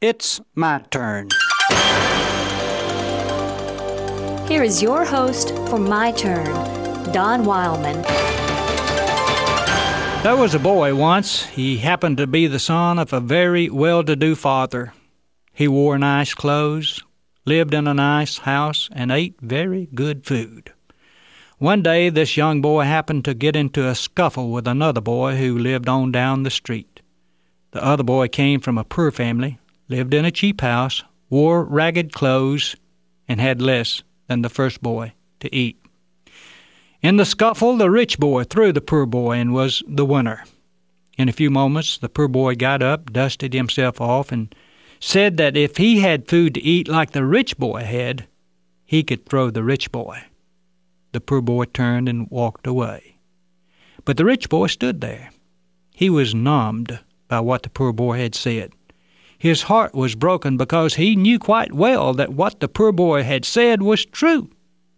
It's my turn. Here is your host for My Turn, Don Wildman. There was a boy once. He happened to be the son of a very well-to-do father. He wore nice clothes, lived in a nice house, and ate very good food. One day, this young boy happened to get into a scuffle with another boy who lived on down the street. The other boy came from a poor family, lived in a cheap house, wore ragged clothes, and had less than the first boy to eat. In the scuffle, the rich boy threw the poor boy and was the winner. In a few moments, the poor boy got up, dusted himself off, and said that if he had food to eat like the rich boy had, he could throw the rich boy. The poor boy turned and walked away. But the rich boy stood there. He was numbed by what the poor boy had said. His heart was broken because he knew quite well that what the poor boy had said was true.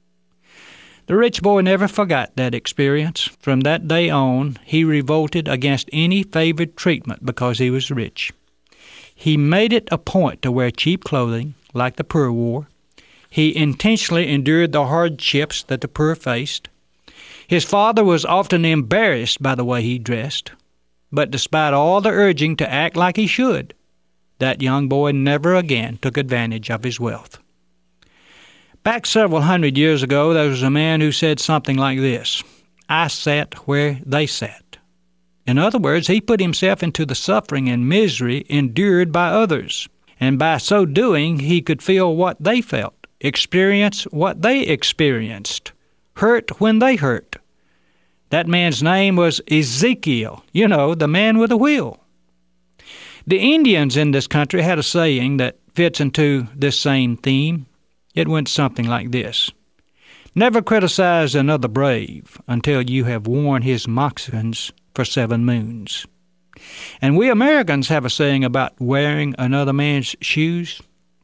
The rich boy never forgot that experience. From that day on, he revolted against any favored treatment because he was rich. He made it a point to wear cheap clothing, like the poor wore. He intentionally endured the hardships that the poor faced. His father was often embarrassed by the way he dressed. But despite all the urging to act like he should, that young boy never again took advantage of his wealth. Back several hundred years ago, there was a man who said something like this: "I sat where they sat." In other words, he put himself into the suffering and misery endured by others, and by so doing, he could feel what they felt, experience what they experienced, hurt when they hurt. That man's name was Ezekiel, the man with a wheel. The Indians in this country had a saying that fits into this same theme. It went something like this: "Never criticize another brave until you have worn his moccasins for 7 moons." And we Americans have a saying about wearing another man's shoes.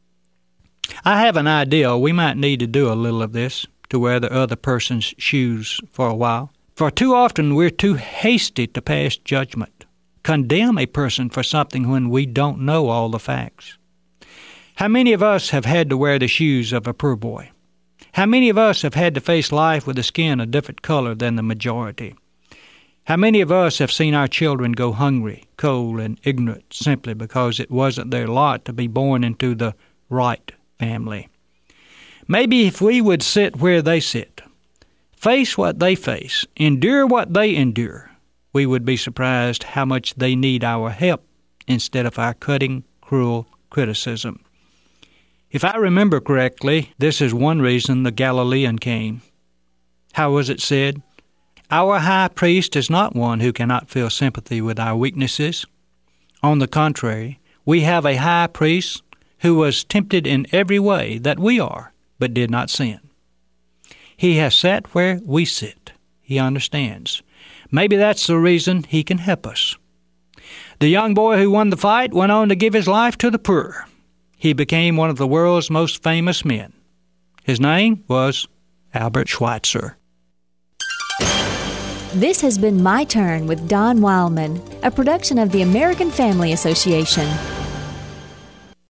I have an idea we might need to do a little of this, to wear the other person's shoes for a while. For too often we're too hasty to pass judgment, condemn a person for something when we don't know all the facts. How many of us have had to wear the shoes of a poor boy? How many of us have had to face life with a skin a different color than the majority? How many of us have seen our children go hungry, cold, and ignorant simply because it wasn't their lot to be born into the right family? Maybe if we would sit where they sit, face what they face, endure what they endure, we would be surprised how much they need our help instead of our cutting, cruel criticism. If I remember correctly, this is one reason the Galilean came. How was it said? Our high priest is not one who cannot feel sympathy with our weaknesses. On the contrary, we have a high priest who was tempted in every way that we are, but did not sin. He has sat where we sit. He understands. Maybe that's the reason he can help us. The young boy who won the fight went on to give his life to the poor. He became one of the world's most famous men. His name was Albert Schweitzer. This has been My Turn with Don Wildman, a production of the American Family Association.